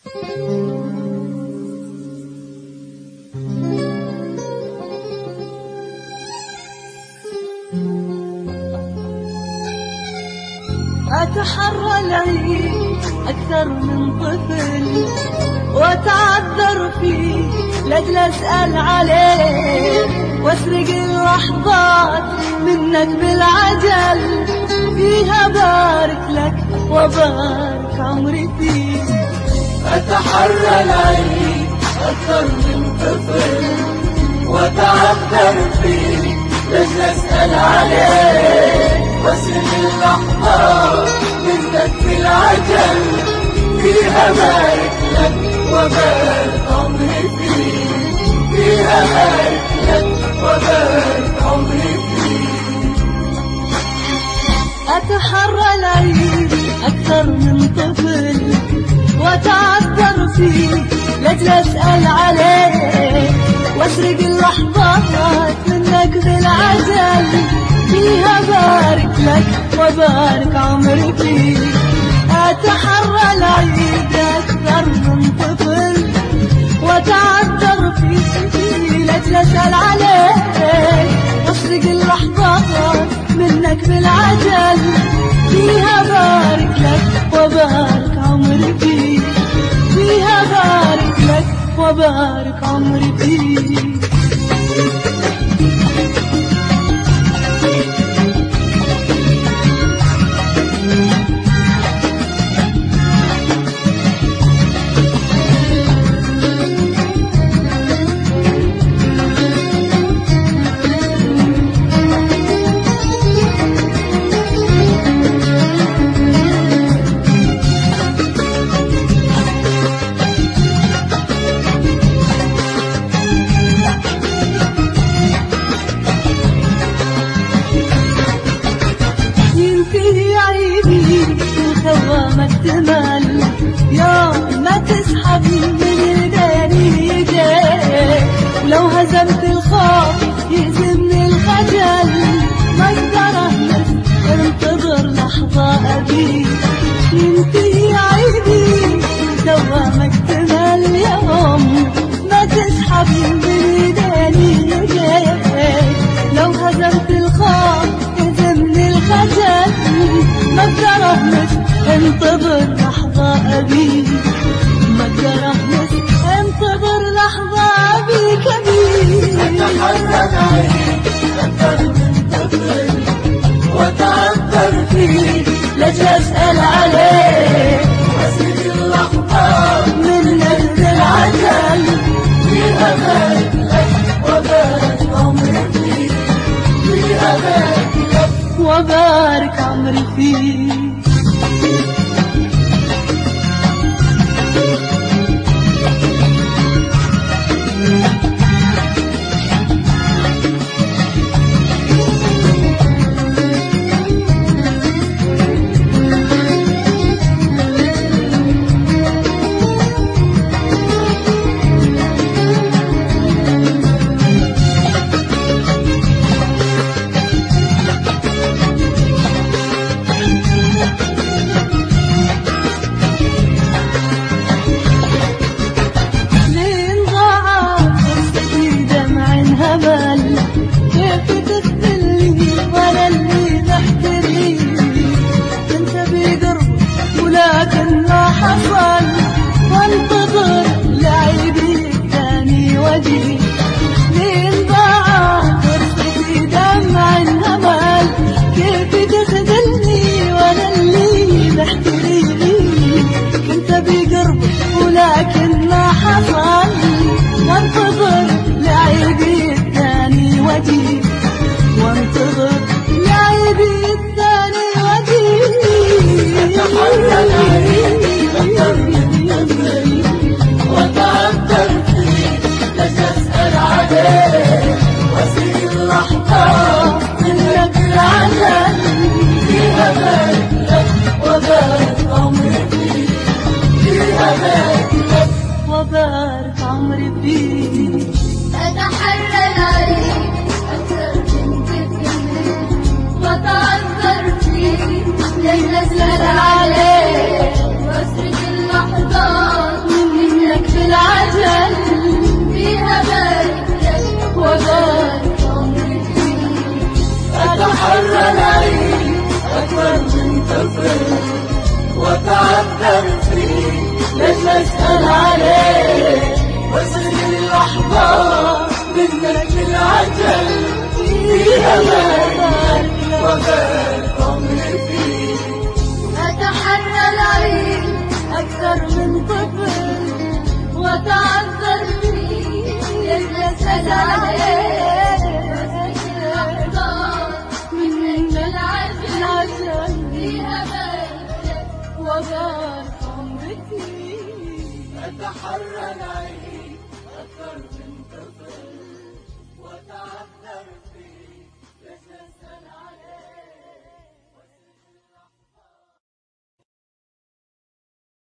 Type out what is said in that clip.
أتحرى العيد أكثر من طفل وأتعذر فيه لأجل أسأل عليه وأسرق اللحظات منك بالعجل فيها بارك لك وبارك عمري فيه. أتحرى العيد أكثر من طفل وأتعذر فيه لأجل أسأل عليه وأسرق اللحظات منك بالعجل فيها بارك لك وبارك عمري فيه. فيها بارك لك وبارك عمري فيه. أتحرى العيد أكثر من طفل وأتعذر فيه لأجل أسأل عليه وأسرق اللحظات منك بالعجل فيها بارك لك وبارك عمري فيه. أتحرى العيد أكثر من طفل وأتعذر فيه لأجل أسأل عليه وأسرق اللحظات منك بالعجل فيها بارك لك وبارك عمري فيه. فيها بارك لك وبارك عمري فيه. ما اكتمل يوم ما تسحب من ايديني ايديك ولو هزمت الخوف يهزمني الخجل ما اقدر اهمس انتظر لحظة ابيك ينتهي عيدي دوامك اكتمل يوم ما تسحب من ايديني ايديك لو هزمت الخوف يهزمني الخجل ما اقدر اهمس انتظر لحظة أبيك ما اقدر أهمس انتظر لحظة أبيك أبيك. أتحرى العيد أكثر من طفل وأتعذر فيه لأجل أسأل عليه وأسرق اللحظات منك بالعجل فيها بارك لك وبارك عمري فيه. فيها بارك لك وبارك عمري فيه. كيف تخذلني وانا اللي تحتريني انت بقربك ولكن ما حصل وانتظر لعيبي الثاني وجهي لين ضاع فرصتي دمع الامل. كيف تخذلني وانا اللي تحتريني كنت بقربك ولكن ما حصل وانتظر لعيبي الثاني وجهي وانتظر لعيبي الثاني وجهي. أتحرى العيد أكثر من طفل وأتعذر فيه لأجل أسأل عليه وأسرق اللحظات منك بالعجل فيها بارك لك وبارك عمري فيه. فيها بارك لك وبارك عمري فيه. أتحرى العيد أكثر من طفل وأتعذر فيه لأجل أسأل عليه وأسرق اللحظات طفل وتعذر فيه ليش أسأل عليه واسقي اللحظات منك العجل فيها بارك وبارك عمري فيه أتحرى العين أكثر من طفل وتعذر فيه يتنسل عليه لحظات منك العجل فيها بارك وبارك عمرك فيه أتحرى العين